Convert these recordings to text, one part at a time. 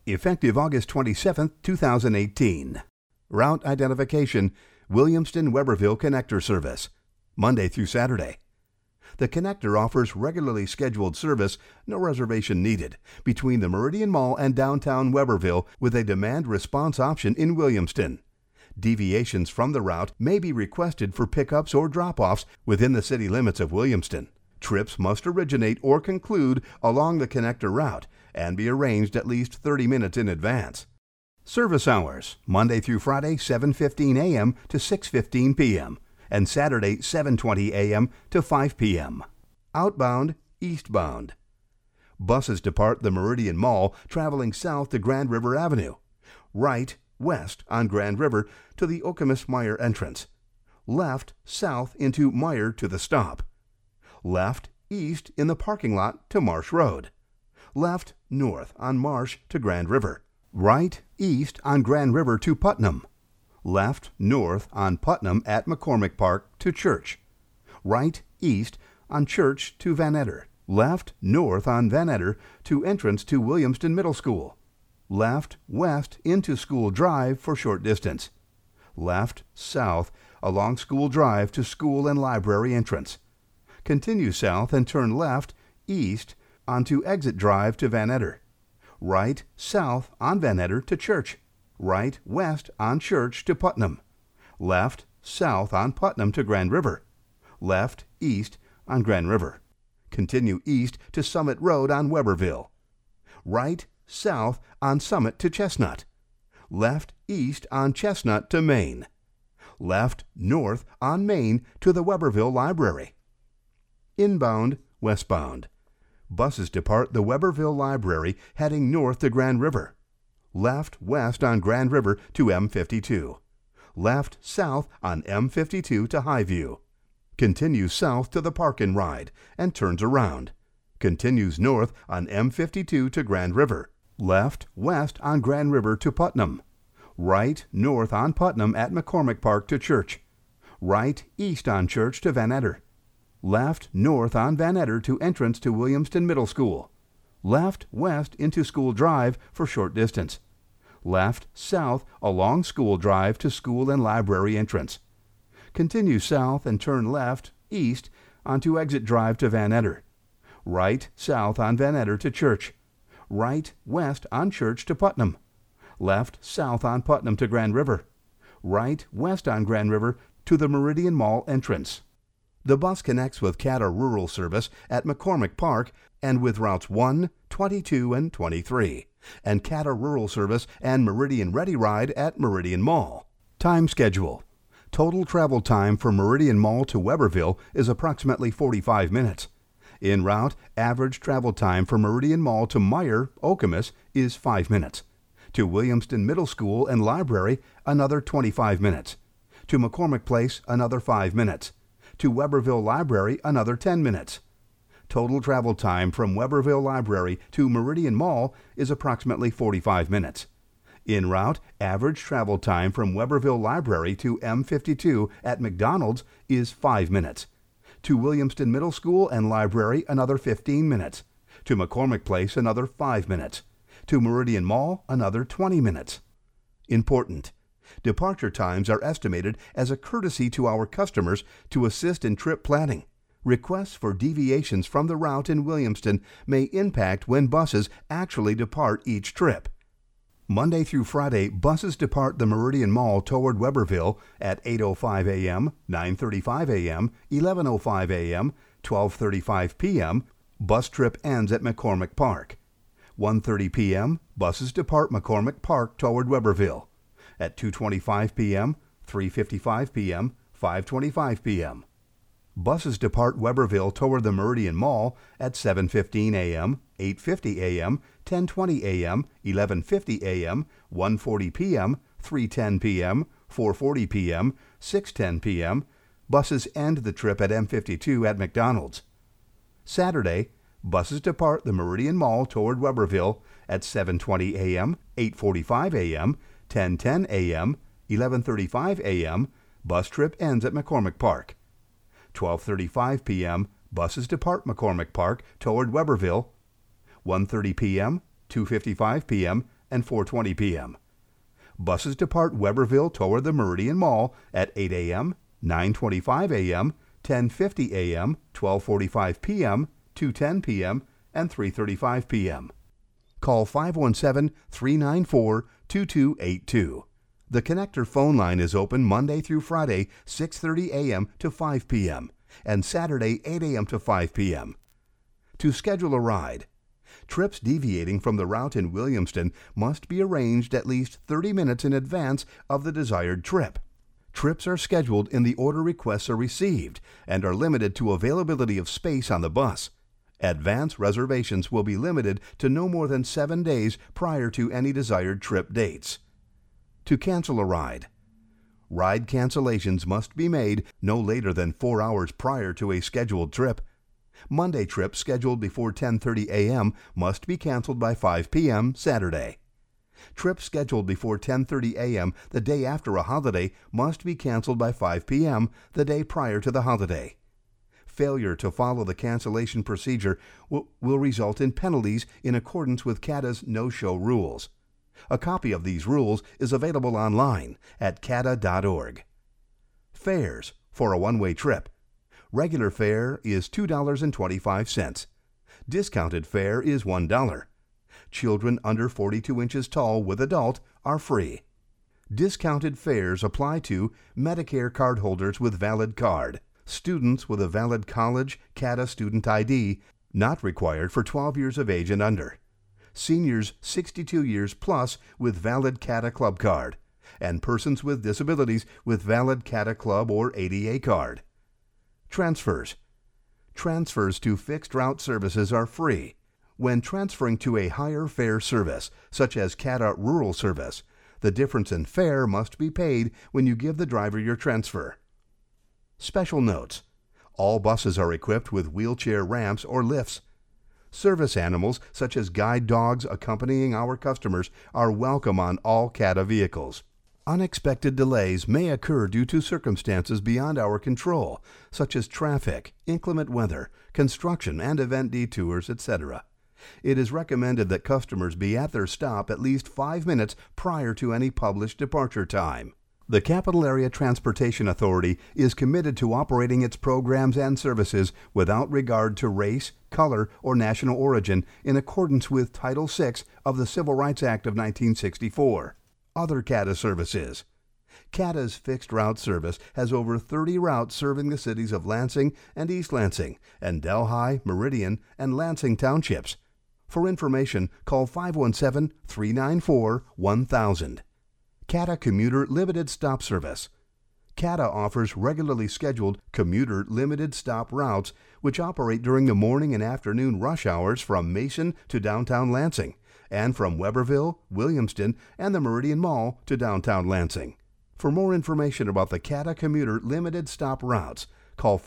Effective August 27, 2018. Route identification, Williamston-Weberville Connector Service, Monday through Saturday. The connector offers regularly scheduled service, no reservation needed, between the Meridian Mall and downtown Weberville with a demand response option in Williamston. Deviations from the route may be requested for pickups or drop-offs within the city limits of Williamston. Trips must originate or conclude along the connector route and be arranged at least 30 minutes in advance. Service hours, Monday through Friday, 7:15 a.m. to 6:15 p.m. and Saturday, 7:20 a.m. to 5 p.m. Outbound, eastbound. Buses depart the Meridian Mall traveling south to Grand River Avenue. Right, west on Grand River to the Okemos Meyer entrance. Left, south into Meyer to the stop. Left, east in the parking lot to Marsh Road. Left, north on Marsh to Grand River. Right, east on Grand River to Putnam. Left, north on Putnam at McCormick Park to Church. Right, east on Church to Van Etter. Left, north on Van Etter to entrance to Williamston Middle School. Left, west into School Drive for short distance. Left, south along School Drive to school and library entrance. Continue south and turn left, east onto Exit Drive to Van Etter. Right, south on Van Etter to Church. Right, west on Church to Putnam. Left, south on Putnam to Grand River. Left, east on Grand River. Continue east to Summit Road on Weberville. Right, south on Summit to Chestnut. Left, east on Chestnut to Main. Left, north on Main to the Weberville Library. Inbound, westbound. Buses depart the Weberville Library heading north to Grand River. Left, west on Grand River to M52. Left, south on M52 to Highview. Continues south to the Park and Ride and turns around. Continues north on M52 to Grand River. Left, west on Grand River to Putnam. Right, north on Putnam at McCormick Park to Church. Right, east on Church to Van Etter. Left, north on Van Etter to entrance to Williamston Middle School. Left, west into School Drive for short distance. Left, south along School Drive to school and library entrance. Continue south and turn left, east onto Exit Drive to Van Etter. Right, south on Van Etter to Church. Right, west on Church to Putnam. Left, south on Putnam to Grand River. Right, west on Grand River to the Meridian Mall entrance. The bus connects with CATA Rural Service at McCormick Park and with routes 1, 22, and 23, and CATA Rural Service and Meridian Ready Ride at Meridian Mall. Time schedule. Total travel time from Meridian Mall to Weberville is approximately 45 minutes. En route, average travel time from Meridian Mall to Meyer, Okemos, is 5 minutes. To Williamston Middle School and Library, another 25 minutes. To McCormick Place, another 5 minutes. To Weberville Library, another 10 minutes. Total travel time from Weberville Library to Meridian Mall is approximately 45 minutes. En route, average travel time from Weberville Library to M52 at McDonald's is 5 minutes. To Williamston Middle School and Library, another 15 minutes. To McCormick Place, another 5 minutes. To Meridian Mall, another 20 minutes. Important. Departure times are estimated as a courtesy to our customers to assist in trip planning. Requests for deviations from the route in Williamston may impact when buses actually depart each trip. Monday through Friday, buses depart the Meridian Mall toward Weberville at 8:05 a.m., 9:35 a.m., 11:05 a.m., 12:35 p.m. Bus trip ends at McCormick Park. 1:30 p.m., buses depart McCormick Park toward Weberville. At 2:25 p.m., 3:55 p.m., 5:25 p.m. Buses depart Weberville toward the Meridian Mall at 7:15 a.m., 8:50 a.m., 10:20 a.m., 11:50 a.m., 1:40 p.m., 3:10 p.m., 4:40 p.m., 6:10 p.m. Buses end the trip at M52 at McDonald's. Saturday, buses depart the Meridian Mall toward Weberville at 7:20 a.m., 8:45 a.m., 10:10 a.m., 11:35 a.m. Bus trip ends at McCormick Park. 12:35 p.m. Buses depart McCormick Park toward Weberville. 1:30 p.m., 2:55 p.m., and 4:20 p.m. Buses depart Weberville toward the Meridian Mall at 8 a.m., 9:25 a.m., 10:50 a.m., 12:45 p.m., 2:10 p.m., and 3:35 p.m. Call 517-394-2282. The Connector phone line is open Monday through Friday, 6:30 a.m. to 5 p.m., and Saturday, 8 a.m. to 5 p.m. To schedule a ride, trips deviating from the route in Williamston must be arranged at least 30 minutes in advance of the desired trip. Trips are scheduled in the order requests are received and are limited to availability of space on the bus. Advance reservations will be limited to no more than 7 days prior to any desired trip dates. To cancel a ride, ride cancellations must be made no later than 4 hours prior to a scheduled trip. Monday trips scheduled before 10:30 a.m. must be canceled by 5 p.m. Saturday. Trips scheduled before 10:30 a.m. the day after a holiday must be canceled by 5 p.m. the day prior to the holiday. Failure to follow the cancellation procedure will result in penalties in accordance with CATA's no-show rules. A copy of these rules is available online at cata.org. Fares for a one-way trip. Regular fare is $2.25. Discounted fare is $1. Children under 42 inches tall with adult are free. Discounted fares apply to Medicare cardholders with valid card, students with a valid college CATA student ID, not required for 12 years of age and under, seniors 62 years plus with valid CATA Club card, and persons with disabilities with valid CATA Club or ADA card. Transfers. Transfers to fixed route services are free. When transferring to a higher fare service, such as CATA Rural Service, the difference in fare must be paid when you give the driver your transfer. Special notes. All buses are equipped with wheelchair ramps or lifts. Service animals, such as guide dogs accompanying our customers, are welcome on all CATA vehicles. Unexpected delays may occur due to circumstances beyond our control, such as traffic, inclement weather, construction and event detours, etc. It is recommended that customers be at their stop at least 5 minutes prior to any published departure time. The Capital Area Transportation Authority is committed to operating its programs and services without regard to race, color, or national origin in accordance with Title VI of the Civil Rights Act of 1964. Other CATA services. CATA's fixed route service has over 30 routes serving the cities of Lansing and East Lansing, and Delhi, Meridian, and Lansing townships. For information, call 517-394-1000. CATA Commuter Limited Stop Service. CATA offers regularly scheduled commuter limited stop routes which operate during the morning and afternoon rush hours from Mason to downtown Lansing, and from Weberville, Williamston, and the Meridian Mall to downtown Lansing. For more information about the CATA Commuter Limited Stop routes, call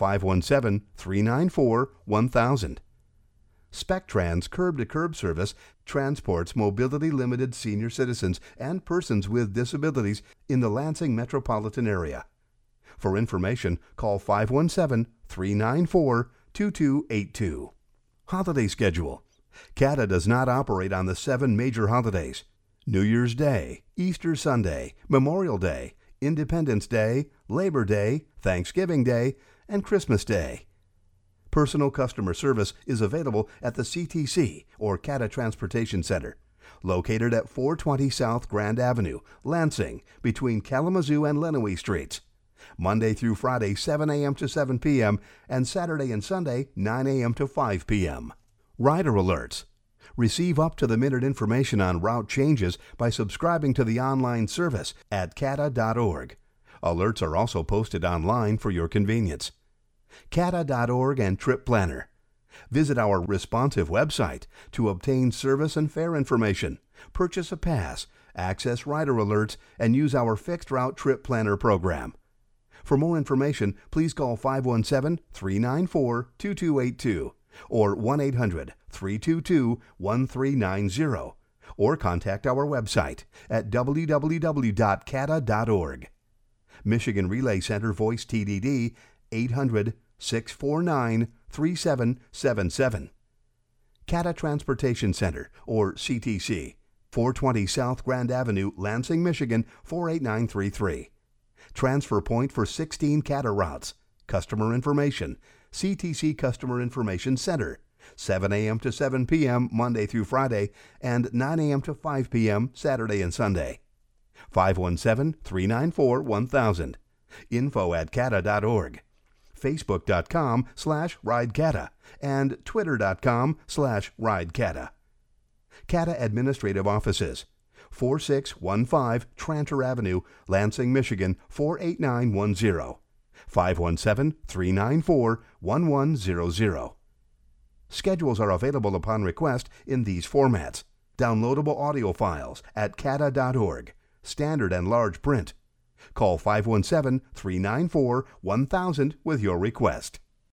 517-394-1000. Spectrans Curb-to-Curb service transports mobility limited senior citizens and persons with disabilities in the Lansing metropolitan area. For information, call 517-394-2282. Holiday schedule. CATA does not operate on the 7 major holidays: New Year's Day, Easter Sunday, Memorial Day, Independence Day, Labor Day, Thanksgiving Day, and Christmas Day. Personal customer service is available at the CTC, or CATA Transportation Center, located at 420 South Grand Avenue, Lansing, between Kalamazoo and Lenawee Streets. Monday through Friday, 7 a.m. to 7 p.m., and Saturday and Sunday, 9 a.m. to 5 p.m. Rider alerts. Receive up-to-the-minute information on route changes by subscribing to the online service at cata.org. Alerts are also posted online for your convenience. cata.org and Trip Planner. Visit our responsive website to obtain service and fare information, purchase a pass, access rider alerts, and use our fixed route Trip Planner program. For more information, please call 517-394-2282 or 1-800-322-1390 or contact our website at www.cata.org. Michigan Relay Center Voice TDD 800-649-3777. CATA Transportation Center, or CTC. 420 South Grand Avenue, Lansing, Michigan 48933. Transfer point for 16 CATA routes. Customer information, CTC Customer Information Center, 7 a.m. to 7 p.m. Monday through Friday, and 9 a.m. to 5 p.m. Saturday and Sunday. 517-394-1000. info@cata.org. Facebook.com/RideCata and Twitter.com/RideCata. CATA Administrative Offices, 4615 Tranter Avenue, Lansing, Michigan 48910. 517-394-1100. Schedules are available upon request in these formats: downloadable audio files at cata.org, standard and large print. Call 517-394-1000 with your request.